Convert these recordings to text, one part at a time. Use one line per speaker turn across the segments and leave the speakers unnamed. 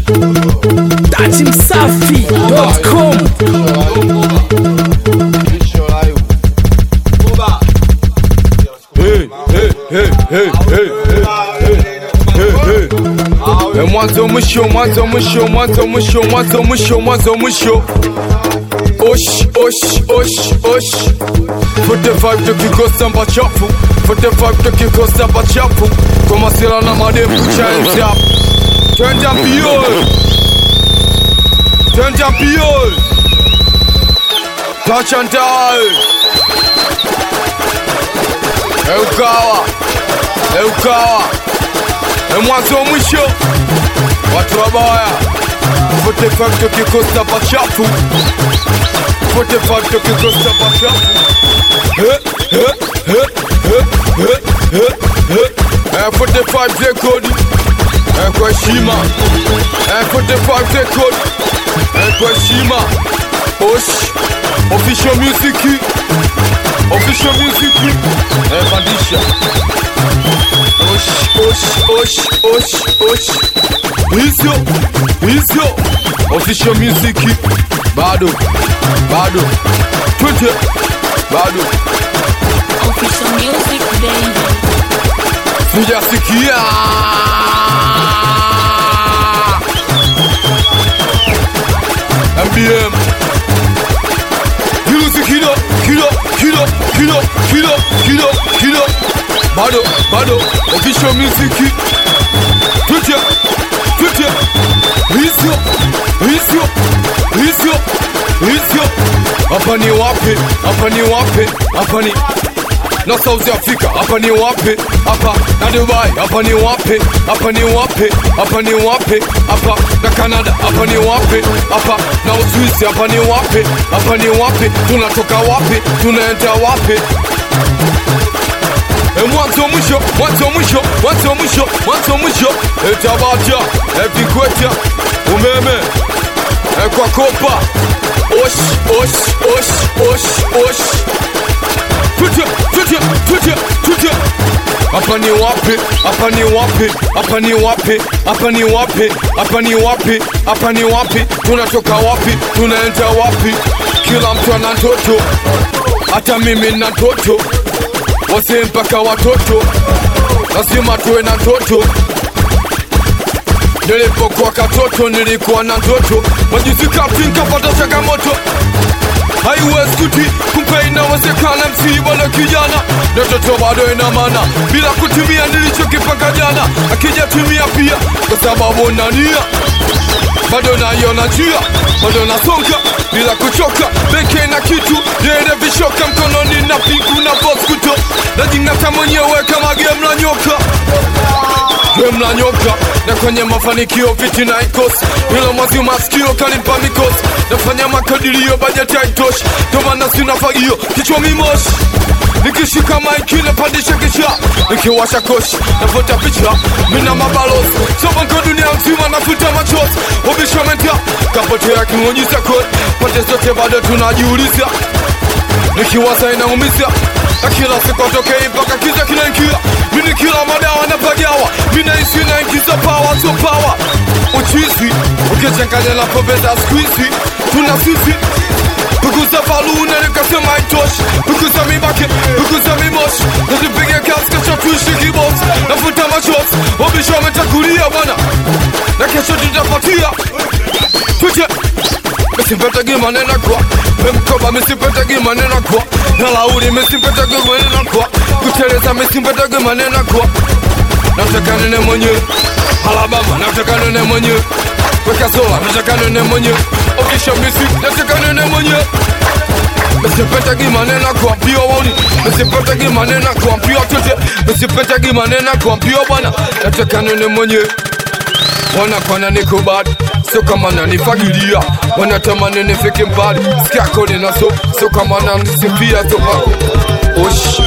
Datimsafi.com.
Mwanzo mwisho. Osh. 45 tukikosa machafu, 45 tukikosa machafu. Kama sila na mademu change up. Turn up yo. Touch and die. Eukawa. Mwanzo mwisho. Watu wabaya. 45 tukikosa machafu, 45 tukikosa machafu. 45 record. Kwa heshima. 45 record. Kwa heshima. Osh. Official music. Pandisha. Osh. Hizo. Official music. Bado. Twende. Bado.
Official music, baby.
Sijasikia. MBM. Music kilo. Bado. Official music. Twende. Hizo. Hapa ni wapi? Na South Africa, hapa ni wapi? Hapa na Dubai, hapa ni wapi? Hapa na Canada, hapa ni wapi? Hapa na Uswisi, hapa ni wapi? Tunatoka wapi? Tunaenda wapi? Mwanzo mwisho. Etabaja, evikweta, umeme. Kwa kopa. Osh. Tutia. Hapa ni wapi? Tunatoka wapi? Tunaenda wapi? Kila mtu ana ndoto. Hata mimi na ndoto. Wase mpaka watoto. Lazima tuwe na ndoto. Nilipokuwa katoto nilikuwa na ndoto. Majuzi kati nikapata changamoto. Haiwezi kuti kumpe inawezekana msiba na kijana. Ndoto bado ina maana bila kutimia nilichokipanga jana. Akijatimia pia kwa sababu nania. Bado naiona njia, bado nasonga bila kuchoka. Beke na kitu, dede vishoka mkononi na pingu na boss kuto. Najingata mwenyewe kama game la nyoka. Na kwenye mafanikio fitina ikosi. Hilo mwazi masikio kanipa mikosi. Nafanya makadirio bajeti haitoshi. Tomana sina fagio, kichwa mimoshi. Nikishika maiki napandisha kisha. Nikiwasha koshi, nafuta picha. Mina mabalozi, soba nko dunia mzima nafuta machozi. Obisha menta, kapotea kimujiza kodi. Pande zote bado tunajiuliza. Nikiwasa inaumiza. Na kila siku atokei mpaka kiza kinaingia. Mini kila madawa na pagawa. Mina isi na ingiza power so power. Uchizi, ukichanganya na pombe za squeezy. Tuna sisi. Pukuza baluna nikasema haitoshi. Pukuza mibake, pukuza mimoshi. Nazipige kasi kesho tuishi kibosi. Nafuta machozi, obisho wametakulia bwana. Na kesho tutapatia. Tuje. Misimpetagi manena kwa Mkoba misimpetagi manena kwa na lauri misimpetagi manena kwa kuteleza misimpetagi manena kwa. Nataka nene mwenye Alabama, nataka nene mwenye Weka sola, nataka nene mwenye Okisha misi, nataka nene mwenye Misimpetagi manena kwa mpio woni. Misimpetagi manena kwa mpio tete. Misimpetagi manena kwa mpio bwana. Nataka nene mwenye wana kwana niko bad. So kama nanifagilia wanatamani nifike mbali. Sikia kone na so kama nanisifia so bako. Osh.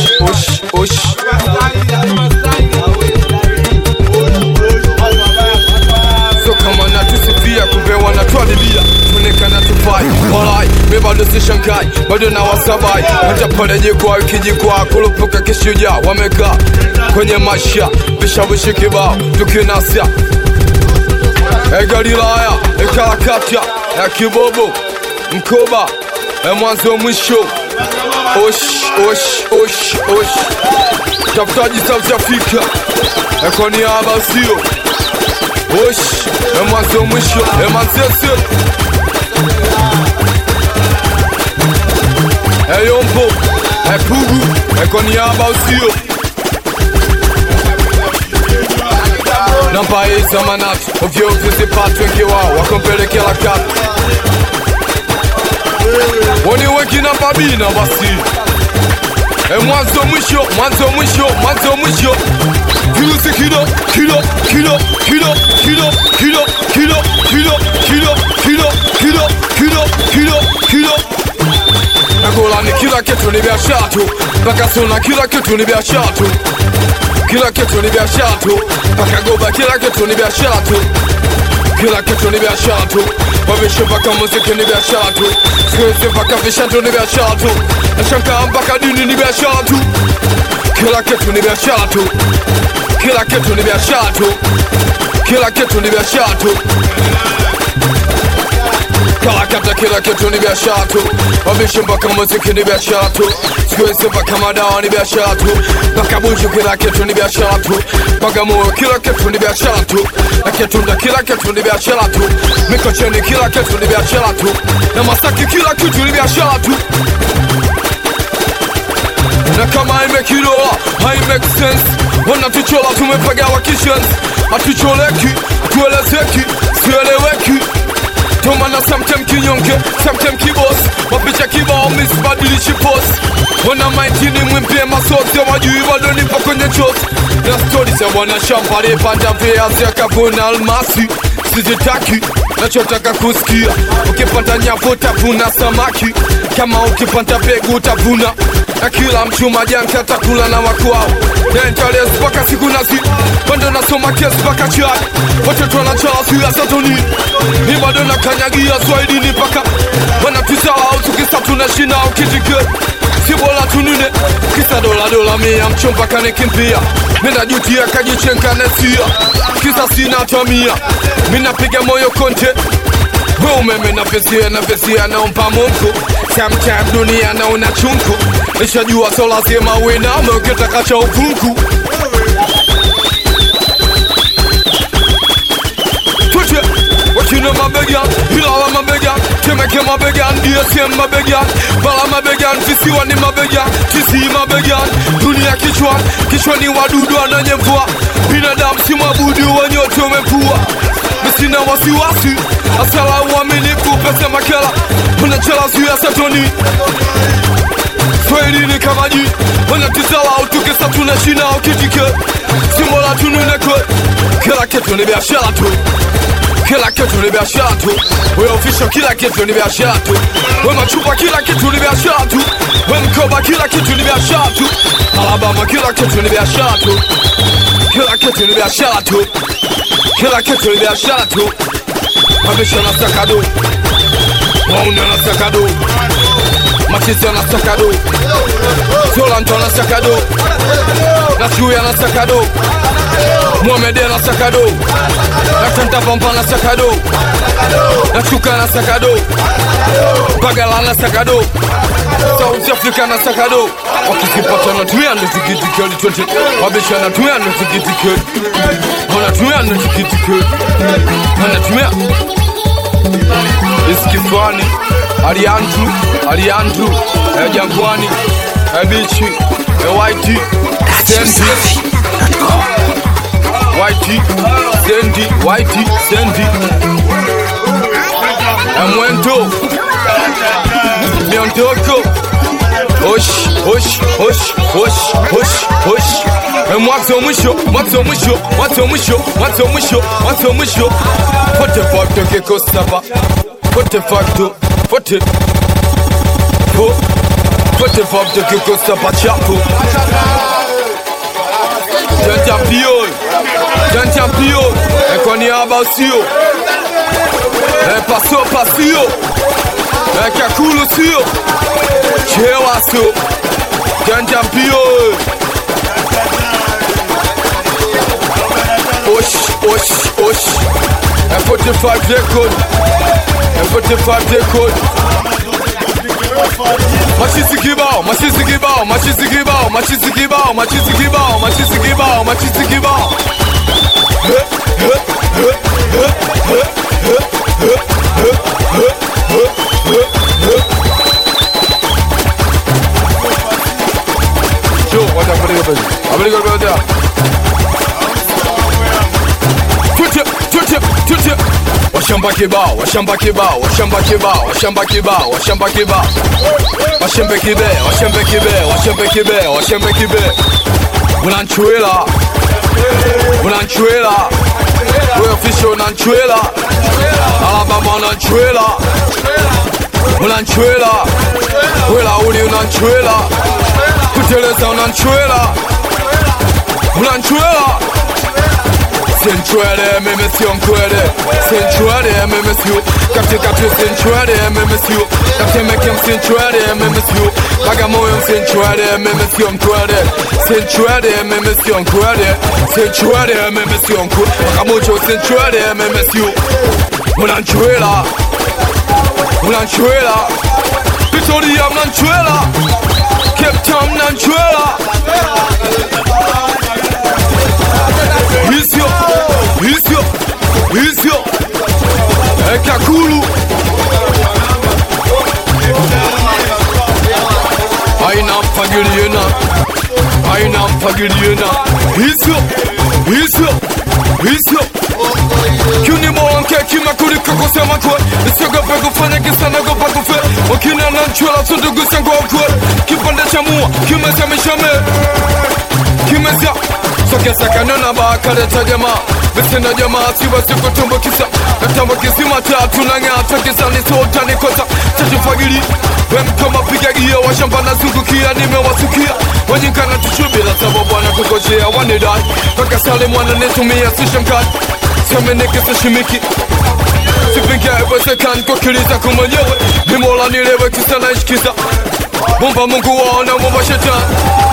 So kama natusifia kumbe wanatuadibia. Tunekana tufai, walai, me bado si shankai. Bado na wasabai, hata pale jikwa kijikwa. Kulupuka kishuja, wameka kwenye maisha. Vishawishi kibao, tukinasya Galilaya, Kalakatia, Kibobo, Mkoba, mwanzo mwisho. Osh. Tafutaji South Africa, kwa niaba sio. Osh, mwanzo mwisho, Manzese. Yombo, Pugu, kwa niaba sio. Namba za manati, ovyo zipatwe wengi wao, wakompelekea la kati. Woni wengi namba B na basi. Mwanzo mwisho. Virusi kilo. Nagola ni kila kitu ni biashara tu. Mpaka sona kila kitu ni biashara tu. Kila kitu ni biashara tu. Mpaka goba kila kitu ni biashara tu. Kila kitu ni biashara tu. Wavisho mpaka muziki ni biashara tu. Siwezi mpaka vishanto ni biashara tu. Nashangaa mpaka dini ni biashara tu. Kila kitu ni biashara tu. Kila kitu ni biashara tu. Kila kitu ni biashara tu. Kalakata kila kitu ni biashara tu. Wavisho mpaka muziki ni biashara tu. Siwezi mpaka madawa ni biashara tu. Mpaka buju kila kitu ni biashara tu. Mpaka moyo kila kitu ni biashara tu. Na kitunda kila kitu ni biashara tu. Mikocheni kila kitu ni biashara tu. Na Masaki kila kitu ni biashara tu. Na kama imekiloa, hai make sense. Wanatuchola tumepagawa kishenzi. Hatucholeki, hatuelezeki, sieleweki. Tomana sometimes kinyonge, sometimes kibos. Wapicha kibao misibadilishi post. Wana maitini mwimpie masosi. Wajui bado nipo kwenye chosi. Na stories ya wana shambari panda viazi ya kavuna almasi. Sizitaki, nachotaka kusikia. Ukipanda nyavu utavuna samaki. Kama ukipanda pegu utavuna. Na kila mchuma janka takula na wakwao. Dentales paka siku nazi. Bando nasoma kesi paka chai. Watoto wanachala suya satoni. Ni bado na kanyagia Swahilini paka. Wanatusahau tukisa tunashina ukitike. Sibola tunune. Kisa dola mia mchomba kanikimbia. Mina jutia kajichenka nesia. Kisa sina tamia. Mina piga moyo konte. Umeme na vesia na umpa Mungu. Sometimes dunia na unachungu. Nishajua so lazima uwe nami ukitaka cha upungu. Twitche, wakina mabega, hilala mabega. Temeke mabega, DSM mabega. Bala mabega, visiwa ni mabega. Tisi mabega, dunia kichwa ni wadudu ananyevua. Binadamu si mabudu wanyote umepua. Sina wasiwasi, asala uaminifu pesa makela. Unachela suya satoni. Swahilini kama ji. Wanatizala utukisa tunashina ukitike. Simbola tununekwe. Kila kitu ni biashara tu. Kila kitu ni biashara tu. We official kila kitu ni biashara tu. We machupa kila kitu ni biashara tu. We mkoba kila kitu ni biashara tu. Alabama kila kitu ni biashara tu. Kila kitu ni biashara tu. Kila kitu ni biashara tu. Mabisha na sakado. Mauna na sakado. Matisa na sakado. Solanto na sakado. Nasuya na sakado. Mohamed na sakado. Natanta Pampa na sakado. Nachuka na sakado. Bagala na sakado. South Africa na sakado. Wakikipata na tuya na tikitikeli 20. Mabisha na tuya na tikitikeli. Wanatumia na tikitike. Wanatumia Iskifani Aliandru Jangwani Bichi Whitey Sandy Mwento Miondoko Osh Mwanzo mwisho Pote facto keko saba Pote facto Pote facto keko saba chapo Champion Kwa niaba sio Pasio Kakulu sio Chewa sio Champion Osh 45 record. 45 record. Machisi kibao, machisi kibao, machisi kibao, machisi kibao, machisi kibao, machisi kibao, machisi kibao. Show what I'm going to do. I'm going to go there. Tuti. Washamba kibao, washamba kibao, washamba kibao, washamba kibao, washamba kibao. Washembe kibe, washembe kibe, washembe kibe, washembe kibe. Unanchuela. Unanchuela. We official unanchuela. Alabama unanchuela. Unanchuela. Wela uli unanchuela. Kuteleza unanchuela. Unanchuela. Sensuale, meme sio mkwele. Sensuale, meme sio. Katikati sensuale, meme sio. Katemeke sensuale, meme sio. Bagamoyo sensuale, meme sio mkwele. Sensuale, meme sio mkwele. Sensuale, meme sio mkwele. Bagamoyo sensuale, meme sio. Unanchuela. Unanchuela. Victoria mnanchuela. Cape Town mnanchuela. Isio Ekakulu Aina mpagiliena Isio Kuni mwanke kima kuliko kusema kwe Isiogope kufanya kisa na gopa kufe Wakina nanchwela tundugu sangu kwe Kipande cha mua kimesha Kimesha Sokesa kanona bakaleta jamaa Besena jamaa siwa siku tumbukisa Natambukisi matatu na ngata Kisani sota nikota Chachufagili Wemkoma piga gia Washamba na zungukia nimewasukia Wanyikana tuchubila sababu wana kukojea wanidai Paka salimu wana netumia sishamkani Siameneke sashimiki Sipinkia iwezekan kukiliza kumanyewe Nimola nilewe kisa na ishkiza Mumba mungu waona mumba shetani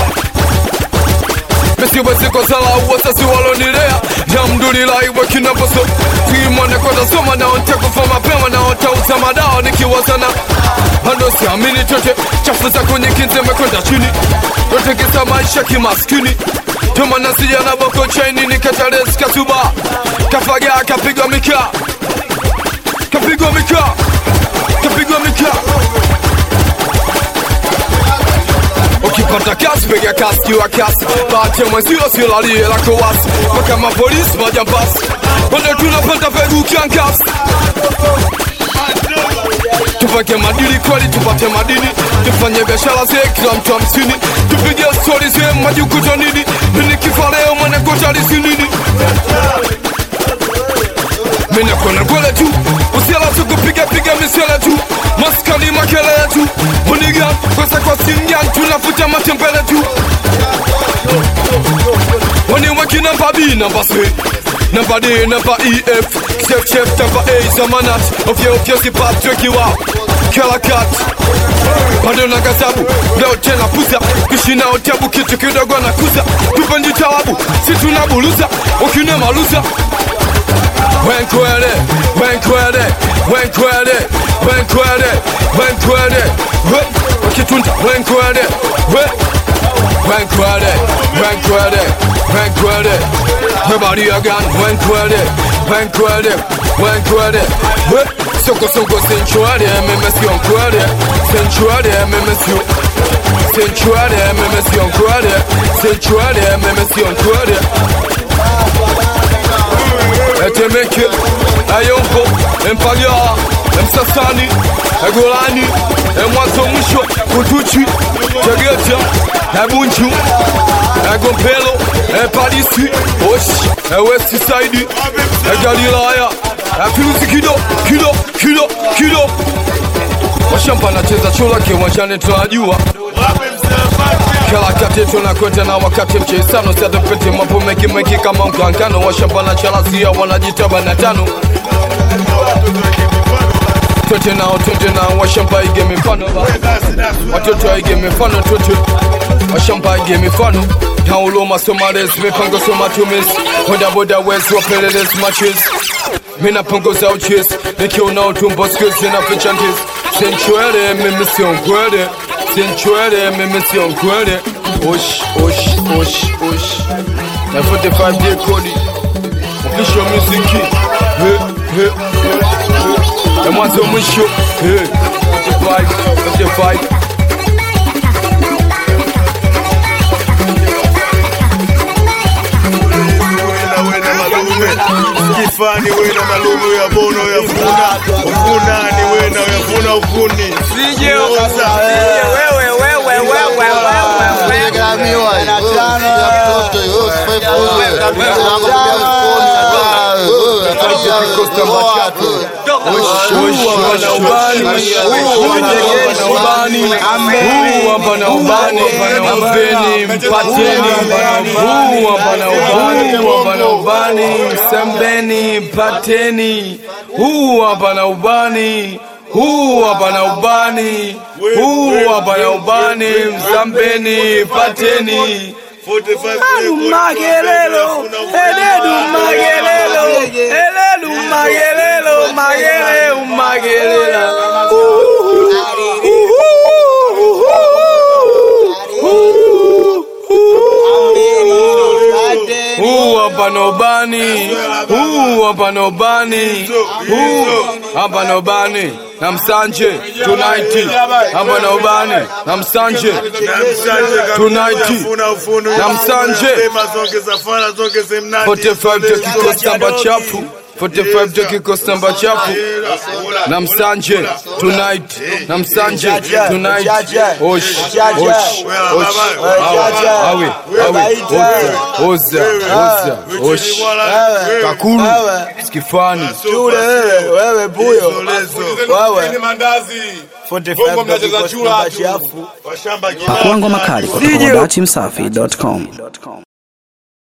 Mesiwezi kwa sala uwasasi walonilea Jamdulillah iwe kinaposo Tuimwane kwa tasoma na ontakufa mapema na ontauza madawa nikiwasana Hando siamini chote chafu za kwenye kinze mekwenda chini Yote kisa maisha kimaskini Tuma nasija na boko chaini nikatales kasuba Kafaga kapigwa mika Kapigwa mika Kapigwa mika Ukipata kasi piga kasi kiwa kasi Baate mwenzio silalie la kowasi Maka mapolisi majambasi Wande tunapata fegu kiankasi Tupake madili kweli tupate madini Tufanye biashara ze kila mtu 50 Tupige story ze majukuta nini Nini kifa leo mwane kotalisi nini Mene kona kwele tu Usiala suku piga misele tu Maskani makele tu Munigan kwesa kwa singan Tunafuta matembele tu Wani waki namba B namba C Namba D namba EF Chef namba A zamanat Ofye si Patrick iwa Kela kat Bado na gazabu Leo tena puza Kishina otabu kitu kidogo na kuza Tupenji talabu Si tunabuluza Wakine maluza Wenkwele Wakitunda wenkwele Everybody again wenkwele Soko sensuale memesio nkwele Sensuale memesio nkwele Etemeke, Ayompo, Empagala, Msasani, Egolani, Mwazo Mwisho, Kutuchi, Tegeta, Ebunchu, Egompelo, Epadisi, Osh, West Side, Egalilaya, Efilusi kido. Washamba nacheza chula kiwanjani tunajua Kala kati tunakwenda na wakati mchesano Siata pete mambo mengi kama mkankano Washamba na chalasia wanajitaba na tano Tote nao washamba ige mifano Watoto ige mifano tote Washamba ige mifano Download my somalis, me pango somatumis Boda west wapeleles matches mina punguza uchesi, nikiona utumbo skills na ficha ndizi. Senchwele, mimi sio mkwele. Senchwele, mimi sio mkwele. Osh. Na 45 day kodi. Official music. Na mwanzo mwisho. 55.
Kifani wena malumu ya bono ya funa. Ufunani wena ya funa ufuni.
Sije Sambeni pateni, hapa na ubani, hapa na ubani, hapa na ubani, Sambeni pateni. Magelelo, eledu magelelo, eledu magelelo, magelela. Hapa na ubani, hapa na ubani, hapa na ubani, na Msanje tonight. Hapa na ubani, na Msanje tonight, na Msanje 45 dakika samba chafu. 45 dakika samba chafu. Na Msanje tonight, na Msanje tonight. Osh. Oza. Osh. Kakuru. Skifani.
Wewe buyo. Wewe.
Bongo mnacheza chura tu. Pakua ngoma kali kutoka dachimsafi.com.